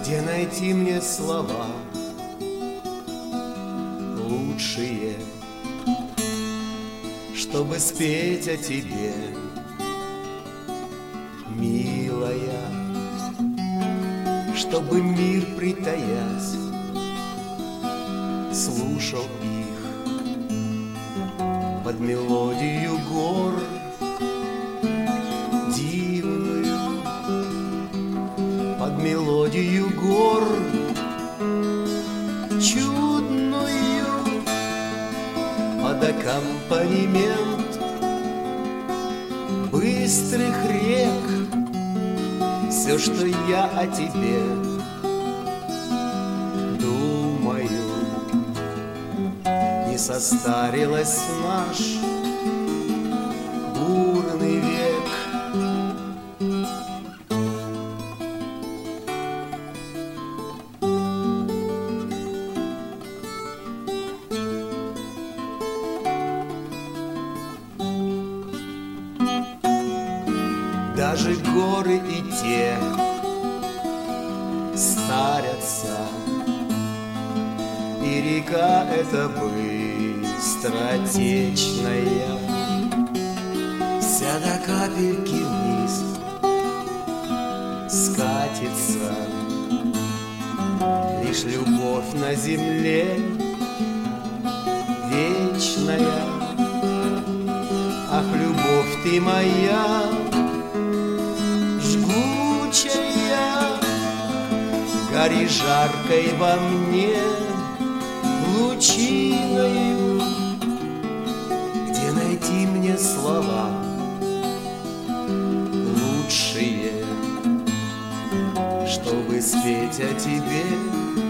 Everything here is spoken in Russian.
Где найти мне слова лучшие, чтобы спеть о тебе, милая, чтобы мир, притаясь, слушал их под мелодию гор дивную, под мелодию гор чудную, под аккомпанемент быстрых рек. Все, что я о тебе думаю, не состарилась наш бурный век. Даже горы и те старятся, и река эта быстротечная вся до капельки вниз скатится. Лишь любовь на земле вечная. Ах, любовь ты моя, жгучая, гори жаркой во мне лучиною. Где найти мне слова лучшие, чтобы спеть о тебе,